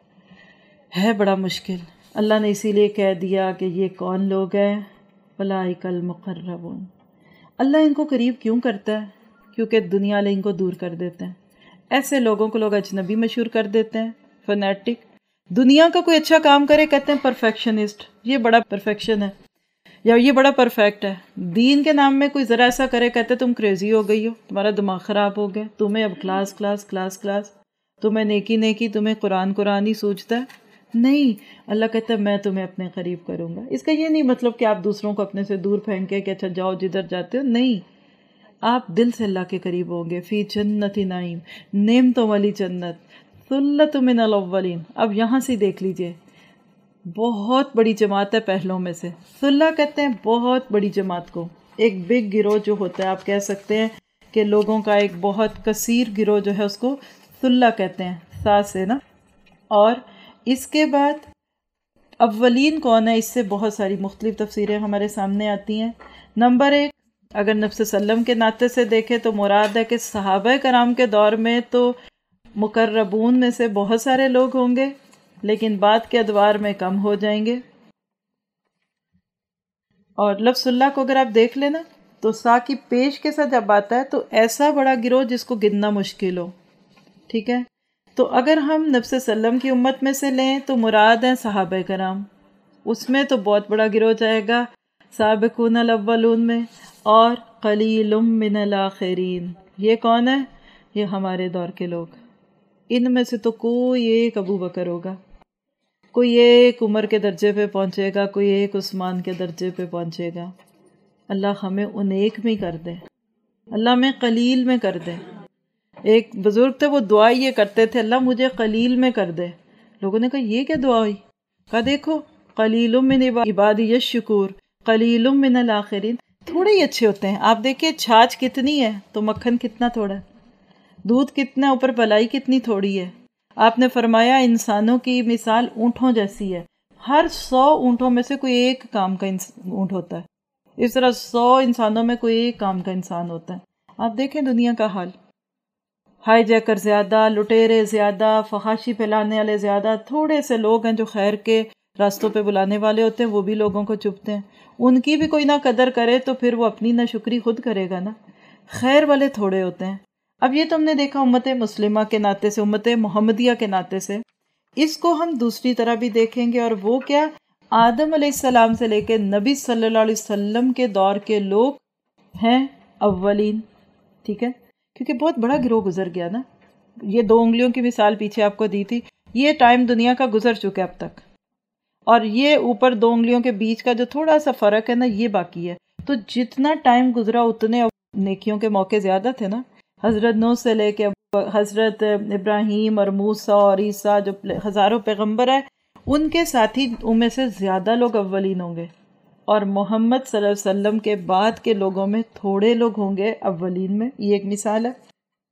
ہے بڑا مشکل۔ اللہ نے اسی لیے کہہ دیا کہ یہ کون لوگ ہیں؟ اولئک المقربون۔ اللہ ان کو قریب کیوں کرتا ہے؟ کیونکہ دنیا والے ان کو دور کر دیتے ہیں۔ ایسے لوگوں کو لوگ اجنبی مشہور کر دیتے ہیں، فنیٹک۔ دنیا کا کوئی اچھا کام کرے کہتے ہیں پرفیکشنسٹ، یہ بڑا پرفیکشن ہے یا یہ بڑا پرفیکٹ ہے۔ دین کے نام میں کوئی ذرا ایسا کرے کہتے تم کریزی ہو گئی ہو، تمہارا دماغ خراب ہو گیا، تمہیں اب کلاس کلاس کلاس کلاس، تمہیں نیکی نیکی، تمہیں قرآن قرآن ہی سوچتا ہے۔ نہیں، اللہ کہتا ہے میں تمہیں اپنے قریب کروں گا۔ اس کا یہ نہیں مطلب کہ آپ دوسروں کو اپنے سے دور پھینکے کہ اچھا جاؤ جدھر جاتے ہو، نہیں، آپ دل سے اللہ کے قریب ہوں گے۔ فی جنت نعیم، نعمتوں والی جنت، ثلۃ من الاولین۔ اب یہاں سے دیکھ لیجئے، بہت بڑی جماعت ہے پہلوں میں سے۔ ثلہ کہتے ہیں بہت بڑی جماعت کو، ایک بگ گروہ جو ہوتا ہے، آپ کہہ سکتے ہیں کہ لوگوں کا ایک بہت کثیر گروہ جو ہے اس کو ثلہ کہتے ہیں، سا سے نا۔ اور اس کے بعد اولین کون ہے؟ اس سے بہت ساری مختلف تفسیریں ہمارے سامنے آتی ہیں۔ نمبر ایک، اگر نبی صلی اللہ علیہ وسلم کے ناطے سے دیکھیں تو مراد ہے کہ صحابہ کرام کے دور میں تو مقربون میں سے بہت سارے لوگ ہوں گے، لیکن بعد کے ادوار میں کم ہو جائیں گے۔ اور لفظ اللہ کو اگر آپ دیکھ لیں نا تو سا کی پیش کے ساتھ جب آتا ہے تو ایسا بڑا گروہ جس کو گننا مشکل ہو، ٹھیک ہے؟ تو اگر ہم نبی صلی اللہ علیہ وسلم کی امت میں سے لیں تو مراد ہیں صحابہ کرام، اس میں تو بہت بڑا گروہ جائے گا سابقون الاولون میں۔ اور قلیل من الاخرین، یہ کون ہے؟ یہ ہمارے دور کے لوگ۔ ان میں سے تو کوئی ایک ابو بکر ہوگا، کوئی ایک عمر کے درجے پہ پہنچے گا، کوئی ایک عثمان کے درجے پہ پہنچے گا۔ اللہ ہمیں ان ایک میں کر دے، اللہ ہمیں قلیل میں کر دے۔ ایک بزرگ تھے، وہ دعا یہ کرتے تھے، اللہ مجھے قلیل میں کر دے۔ لوگوں نے کہا یہ کیا دعا ہوئی؟ کہا دیکھو، قلیل من عبادی الشکور قلیل من الاخرین، تھوڑے ہی اچھے ہوتے ہیں۔ آپ دیکھیں چھاچھ کتنی ہے تو مکھن کتنا تھوڑا ہے، دودھ کتنا اوپر پلائی کتنی تھوڑی ہے۔ آپ نے فرمایا انسانوں کی مثال اونٹوں جیسی ہے، ہر 100 اونٹوں میں سے کوئی ایک کام کا اونٹ ہوتا ہے، اس طرح 100 انسانوں میں کوئی ایک کام کا انسان ہوتا ہے۔ آپ دیکھیں دنیا کا حال، ہائی جیکر زیادہ، لٹیرے زیادہ، فحاشی پھیلانے والے زیادہ، تھوڑے سے لوگ ہیں جو خیر کے راستوں پہ بلانے والے ہوتے ہیں، وہ بھی لوگوں کو چپتے ہیں۔ ان کی بھی کوئی نہ قدر کرے تو پھر وہ اپنی نہ شکری خود کرے گا نا۔ خیر والے تھوڑے ہوتے ہیں۔ اب یہ تو ہم نے دیکھا امت مسلمہ کے ناطے سے، امت محمدیہ کے ناطے سے، اس کو ہم دوسری طرح بھی دیکھیں گے، اور وہ کیا، آدم علیہ السلام سے لے کے نبی صلی اللہ علیہ وسلم کے دور کے لوگ ہیں اولین، ٹھیک ہے، کیونکہ بہت بڑا گروہ گزر گیا نا۔ یہ 2 انگلیوں کی مثال پیچھے آپ کو دی تھی، یہ ٹائم دنیا کا گزر چکا ہے اب تک، اور یہ اوپر 2 انگلیوں کے بیچ کا جو تھوڑا سا فرق ہے نا، یہ باقی ہے۔ تو جتنا ٹائم گزرا اتنے نیکیوں کے موقع زیادہ تھے نا۔ حضرت نوح سے لے کے حضرت ابراہیم اور موسیٰ اور عیسیٰ، جو ہزاروں پیغمبر ہیں، ان کے ساتھی ان میں سے زیادہ لوگ اولین ہوں گے، اور محمد صلی اللہ علیہ وسلم کے بعد کے لوگوں میں تھوڑے لوگ ہوں گے اولین میں۔ یہ ایک مثال ہے۔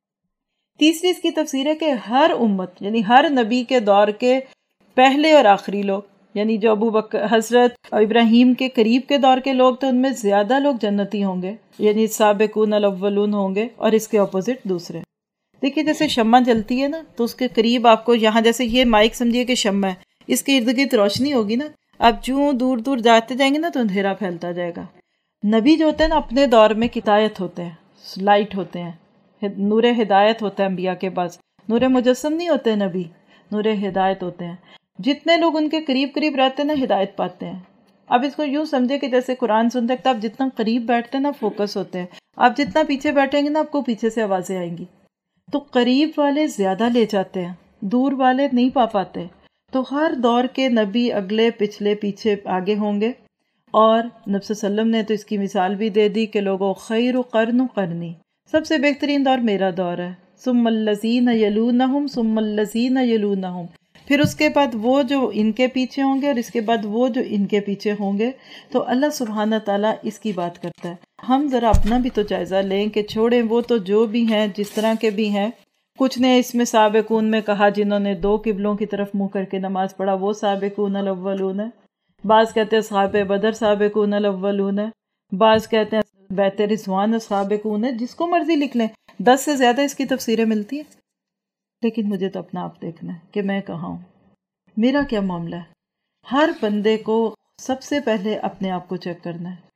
تیسری اس کی تفسیر ہے کہ ہر امت، یعنی ہر نبی کے دور کے پہلے اور آخری لوگ، یعنی جو ابو بکر، حضرت ابراہیم کے قریب کے دور کے لوگ تو ان میں زیادہ لوگ جنتی ہوں گے، یعنی سابقون الاولون ہوں گے، اور اس کے اپوزٹ دوسرے۔ دیکھیے جیسے شمع جلتی ہے نا، تو اس کے قریب آپ کو یہاں، جیسے یہ مائک سمجھیے کہ شمع ہے، اس کے ارد گرد روشنی ہوگی نا، آپ جو دور دور جاتے جائیں گے نا تو اندھیرا پھیلتا جائے گا۔ نبی جو ہوتے ہیں نا اپنے دور میں کتایت ہوتے ہیں، لائٹ ہوتے ہیں، نور ہدایت ہوتا ہے انبیاء کے پاس، نور مجسم نہیں ہوتے نبی، نور ہدایت ہوتے ہیں۔ جتنے لوگ ان کے قریب قریب رہتے ہیں نا، ہدایت پاتے ہیں۔ اب اس کو یوں سمجھے کہ جیسے قرآن سنتے ہیں، آپ جتنا قریب بیٹھتے ہیں نا فوکس ہوتے ہیں، آپ جتنا پیچھے بیٹھیں گے نا آپ کو پیچھے سے آوازیں آئیں گی۔ تو قریب والے زیادہ لے جاتے ہیں، دور والے نہیں پا پاتے۔ تو ہر دور کے نبی اگلے پچھلے پیچھے آگے ہوں گے، اور نبی صلی اللہ علیہ وسلم نے تو اس کی مثال بھی دے دی کہ لوگوں خیر قرن قرنی، سب سے بہترین دور میرا دور ہے، ثم الذین یلونہم ثم الذین یلونہم، پھر اس کے بعد وہ جو ان کے پیچھے ہوں گے، اور اس کے بعد وہ جو ان کے پیچھے ہوں گے۔ تو اللہ سبحانہ تعالیٰ اس کی بات کرتا ہے۔ ہم ذرا اپنا بھی تو جائزہ لیں کہ چھوڑیں وہ تو جو بھی ہیں، جس طرح کے بھی ہیں۔ کچھ نے اس میں سابقون میں کہا جنہوں نے 2 قبلوں کی طرف منہ کر کے نماز پڑھا، وہ سابقون الاولون ہے۔ بعض کہتے ہیں اصحاب بدر سابقون الاولون ہے، بعض کہتے ہیں بیت رضوان سابقون ہے، جس کو مرضی لکھ لیں۔ 10 سے زیادہ اس کی تفسیریں ملتی ہیں، لیکن مجھے تو اپنا آپ دیکھنا ہے کہ میں کہاں ہوں، میرا کیا معاملہ ہے۔ ہر بندے کو سب سے پہلے اپنے آپ کو چیک کرنا ہے۔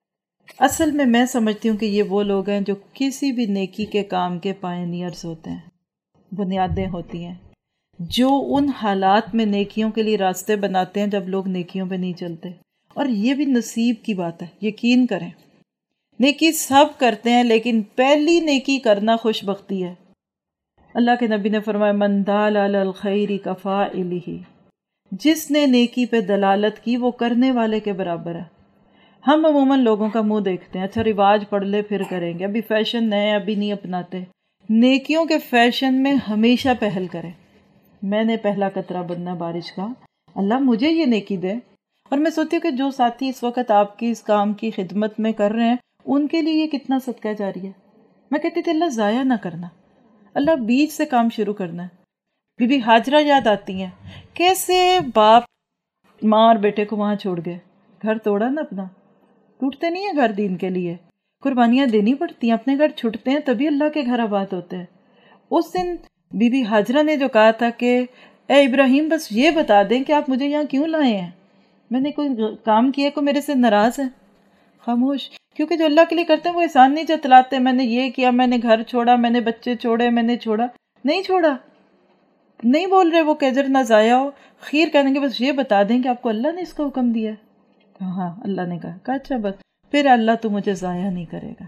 اصل میں سمجھتی ہوں کہ یہ وہ لوگ ہیں جو کسی بھی نیکی کے کام کے پائنیئرز ہوتے ہیں، بنیادیں ہوتی ہیں، جو ان حالات میں نیکیوں کے لیے راستے بناتے ہیں جب لوگ نیکیوں پہ نہیں چلتے۔ اور یہ بھی نصیب کی بات ہے، یقین کریں، نیکی سب کرتے ہیں، لیکن پہلی نیکی کرنا خوش بختی ہے۔ اللہ کے نبی نے فرمایا من دال علی الخیر کفاعلہ، جس نے نیکی پہ دلالت کی وہ کرنے والے کے برابر ہے۔ ہم عموماً لوگوں کا منہ دیکھتے ہیں، اچھا رواج پڑھ لے پھر کریں گے، ابھی فیشن نئے ابھی نہیں اپناتے۔ نیکیوں کے فیشن میں ہمیشہ پہل کریں۔ میں نے پہلا قطرہ بننا بارش کا، اللہ مجھے یہ نیکی دے۔ اور میں سوچتی ہوں کہ جو ساتھی اس وقت آپ کی اس کام کی خدمت میں کر رہے ہیں، ان کے لیے یہ کتنا صدقہ جاری ہے۔ میں کہتی تھی اللہ ضائع نہ کرنا، اللہ بیچ سے کام شروع کرنا ہے۔ بی بی ہاجرہ یاد آتی ہیں، کیسے باپ ماں اور بیٹے کو وہاں چھوڑ گئے، گھر توڑا نا اپنا، ٹوٹتے نہیں ہیں گھر دین کے لیے، قربانیاں دینی پڑتی ہیں، اپنے گھر چھٹتے ہیں تبھی اللہ کے گھر آباد ہوتے ہیں۔ اس دن بی بی ہاجرہ نے جو کہا تھا کہ اے ابراہیم بس یہ بتا دیں کہ آپ مجھے یہاں کیوں لائے ہیں، میں نے کوئی کام کیا، کوئی میرے سے ناراض ہے؟ خاموش، کیونکہ جو اللہ کے لیے کرتے ہیں وہ احسان نہیں جتلاتے، میں نے یہ کیا، میں نے گھر چھوڑا، میں نے بچے چھوڑے، میں نے چھوڑا، نہیں چھوڑا، نہیں بول رہے وہ کہ اجر نہ ضائع ہو، خیر کہنے کے بس یہ بتا دیں کہ آپ کو اللہ نے اس کا حکم دیا ہے۔ ہاں اللہ نے کہا اچھا بس، پھر اللہ تو مجھے ضائع نہیں کرے گا۔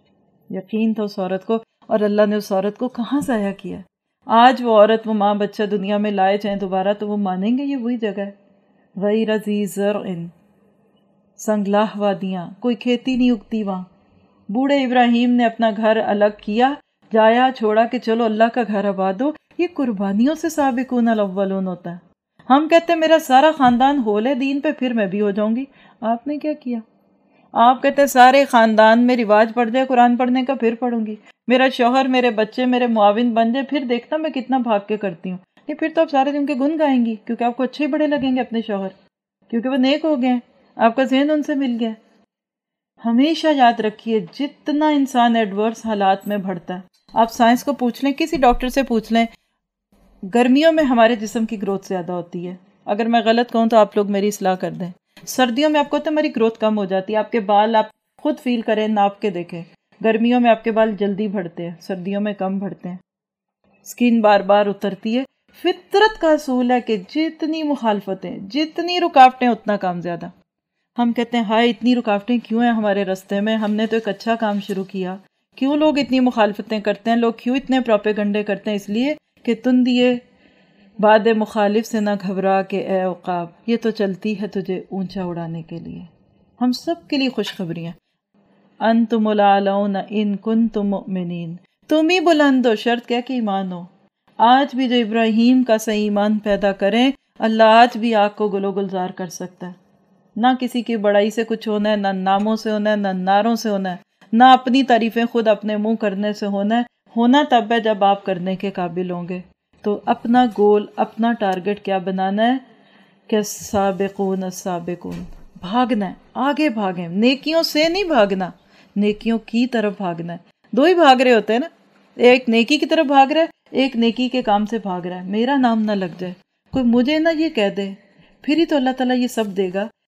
یقین تھا اس عورت کو، اور اللہ نے اس عورت کو کہاں ضائع کیا۔ آج وہ عورت، وہ ماں بچہ دنیا میں لائے چاہیں دوبارہ تو وہ مانیں گے یہ وہی جگہ ہے، غیر ذی زرع، سنگلاہ وادیاں، کوئی کھیتی نہیں اگتی وہاں۔ بوڑھے ابراہیم نے اپنا گھر الگ کیا، جایا چھوڑا کہ چلو اللہ کا گھر آباد ہو۔ یہ قربانیوں سے سابقون الاولون ہوتا ہے۔ ہم کہتے ہیں میرا سارا خاندان ہو لے دین پہ پھر میں بھی ہو جاؤں گی، آپ نے کیا کیا؟ آپ کہتے ہیں سارے خاندان میں رواج پڑ جائے قرآن پڑھنے کا پھر پڑھوں گی، میرا شوہر میرے بچے میرے معاون بن جائے پھر دیکھتا میں کتنا بھاگ کے کرتی ہوں۔ نہیں، پھر تو آپ سارے دن کے گن گائیں گی، کیونکہ آپ کو اچھے بڑے لگیں گے اپنے شوہر، کیونکہ وہ نیک ہو گئے ہیں، آپ کا ذہن ان سے مل گیا۔ ہمیشہ یاد رکھیے جتنا انسان ایڈورس حالات میں بڑھتا ہے، آپ سائنس کو پوچھ لیں، کسی ڈاکٹر سے پوچھ لیں، گرمیوں میں ہمارے جسم کی گروتھ زیادہ ہوتی ہے، اگر میں غلط کہوں تو آپ لوگ میری اصلاح کر دیں۔ سردیوں میں آپ کو تو ہماری گروتھ کم ہو جاتی ہے، آپ کے بال آپ خود فیل کریں، ناپ کے دیکھیں، گرمیوں میں آپ کے بال جلدی بڑھتے ہیں، سردیوں میں کم بڑھتے ہیں، سکین بار بار اترتی ہے۔ فطرت کا اصول ہے کہ جتنی مخالفتیں، جتنی رکاوٹیں، اتنا کام زیادہ۔ ہم کہتے ہیں ہائے اتنی رکاوٹیں کیوں ہیں ہمارے راستے میں، ہم نے تو ایک اچھا کام شروع کیا، کیوں لوگ اتنی مخالفتیں کرتے ہیں، لوگ کیوں اتنے پروپیگنڈے کرتے ہیں؟ اس لیے کہ تم دیے باد مخالف سے نہ گھبرا کے اے عقاب، یہ تو چلتی ہے تجھے اونچا اڑانے کے لیے۔ ہم سب کے لیے خوشخبریاں، انتم الاعلون ان کنتم مؤمنین، تم ہی بلند ہو شرط کیا کہ ایمان ہو۔ آج بھی جو ابراہیم کا صحیح ایمان پیدا کریں، اللہ آج بھی آگ کو گلو گلزار کر سکتا ہے۔ نہ کسی کی بڑائی سے کچھ ہونا ہے، نہ ناموں سے ہونا ہے، نہ نعروں سے ہونا ہے، نہ اپنی تعریفیں خود اپنے منہ کرنے سے ہونا ہے۔ ہونا تب ہے جب آپ کرنے کے قابل ہوں گے۔ تو اپنا گول، اپنا ٹارگٹ کیا بنانا ہے کہ سابقون السابقون، بھاگنا ہے، آگے بھاگیں، نیکیوں سے نہیں بھاگنا، نیکیوں کی طرف بھاگنا ہے۔ دو ہی بھاگ رہے ہوتے ہیں نا، ایک نیکی کی طرف بھاگ رہا ہے، ایک نیکی کے کام سے بھاگ رہا ہے۔ میرا نام نہ لگ جائے، کوئی مجھے نہ یہ کہہ دے، پھر ہی تو اللہ تعالیٰ یہ سب دے گا